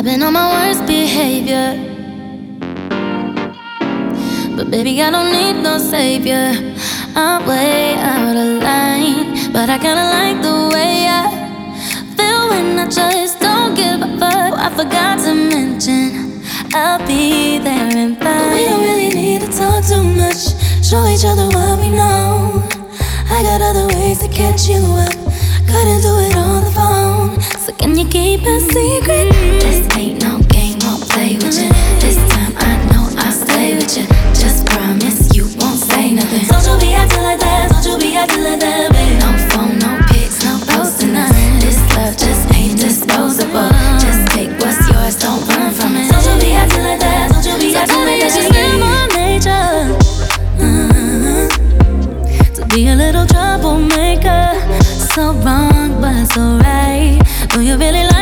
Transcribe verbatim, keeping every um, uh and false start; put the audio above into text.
been on my worst behavior, but baby, I don't need no savior. I'm way out of line, but I kinda like the way I feel when I just don't give a fuck. Oh, I forgot to mention, I'll be there and fine. We don't really need to talk too much, show each other what we know. I got other ways to catch you up, couldn't do it on the phone. So can you keep a secret? This ain't no game, won't play with you. This time I know I'll stay with you. Just promise you won't say nothing. Don't you be acting like that, don't you be acting like that, baby. No phone, no pics, no posting us. This love just ain't disposable. Just take what's yours, don't run from it. Don't you be acting like that, don't you be so acting like that, baby. That's just in my nature, uh-huh. To be a little troublemaker. So wrong, but so right. Do you really like